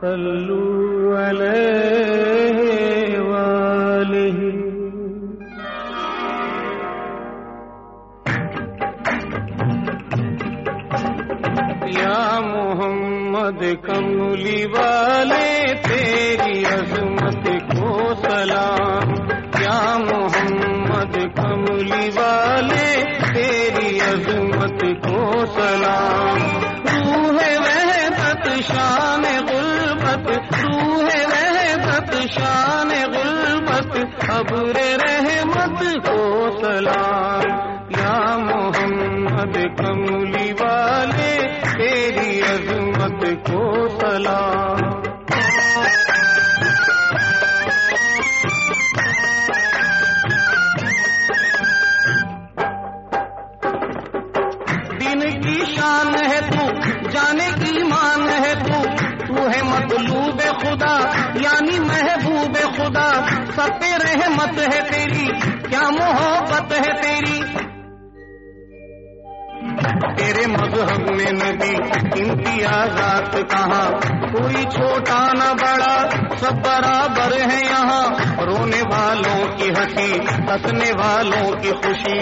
صلوا علیہ وآلہ. یا محمد کملی والے تیری عظمت کو سلام. یا محمد کملی والے تیری عظمت کو سلام. روح وحدت شان غلبت، روح وحدت شان غلبت، ابر رحمت کو سلام. یا محمد کملی والے تیری عظمت کو سلام. دین کی شان ہے تو، جانے کی ایمان ہے تو ہے مطلوب خدا یعنی محبوب خدا. سب پہ رحمت ہے تیری، کیا محبت ہے تیری. تیرے مذہب میں نبی امتیازات کہاں، کوئی چھوٹا نہ بڑا سب برابر ہے یہاں. رونے والوں کی ہنسی، ہنسنے والوں کی خوشی.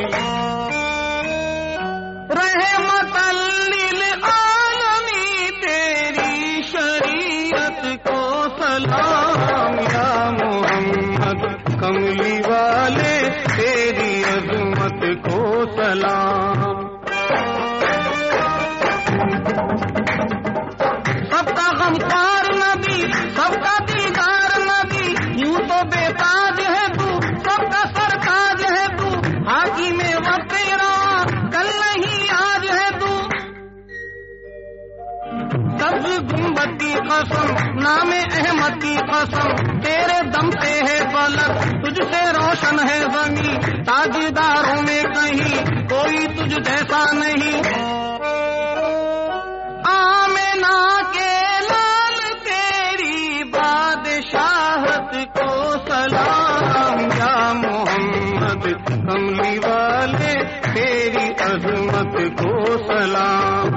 رحمت للعالمین تیری شریعت کو سلام. یا محمد کملی والے تیری عظمت کو سلام. سب کا غمخوار نبی، سب کا دیدار نبی، یوں تو بے تاج ہے تو، سب کا سرتاج ہے تو. حاکم وقت تیرا کل نہیں آج ہے تو. سبز گنبد کی قسم، نام احمد کی قسم، تیرے دم سے ہے فلک، تجھ سے روشن ہے زمین. تاجداروں میں کہیں کوئی تجھ جیسا نہیں. آمنہ کے لال تیری بادشاہت کو سلام. یا محمد کملی والے تیری عظمت کو سلام.